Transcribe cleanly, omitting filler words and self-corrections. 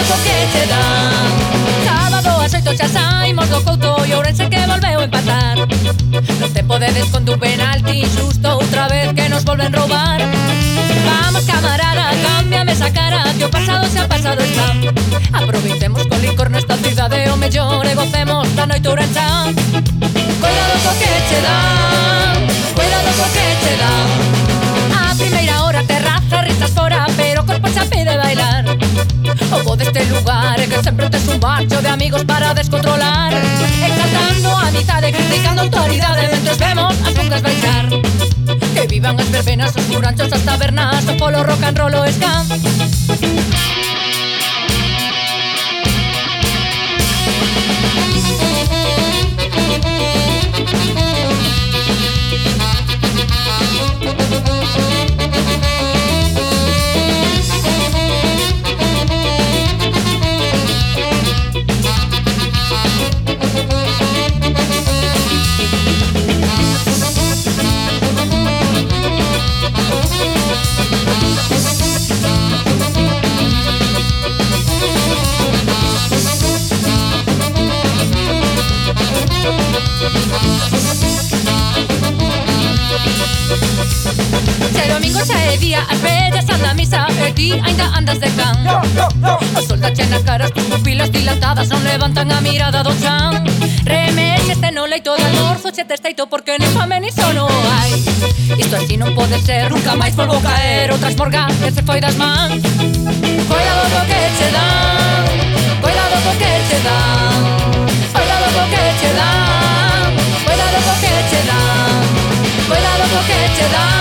co que che dá. Sábado ás 8 xa saímos do Couto e Ourense que volveu empatar. Non te podedes con dun penalti xusto outra vez que nos volven roubar. Vamos camarada, cámbiame esa cara, que o pasado xa pasado está. Aproveitemos co licor nesta cidade, o mellor e gocemos da noite ourensá. Cuidado co que che dá, cuidado co que che dá. A primeira hora terraza, risas fora, pero o corpo xa pide bailar. O bo deste lugar é que sempre tes un bacho de amigos para descontrolar. Exaltando a amizade, criticando a autoridade, mentres vemos as bungas baixar. Que vivan as verbenas, os buranchos, as tabernas, o polo rock and roll o ska. Se domingo xa é día, as vellas andan a misa e ti ainda andas de can. O sol da che na cara, as tus pupilas dilatadas non levantan a mirada do chan. Remexeste no leito de almorzo, che testeito porque nin fame nin sono hai. Isto así non pode ser, nunca máis volvo caer, outra esmorga que se foi das mans. Cuidado co que che dá, cuidado co que che dá, cuidado co que che dá, cuidado co que che dá, cuidado co que che dá.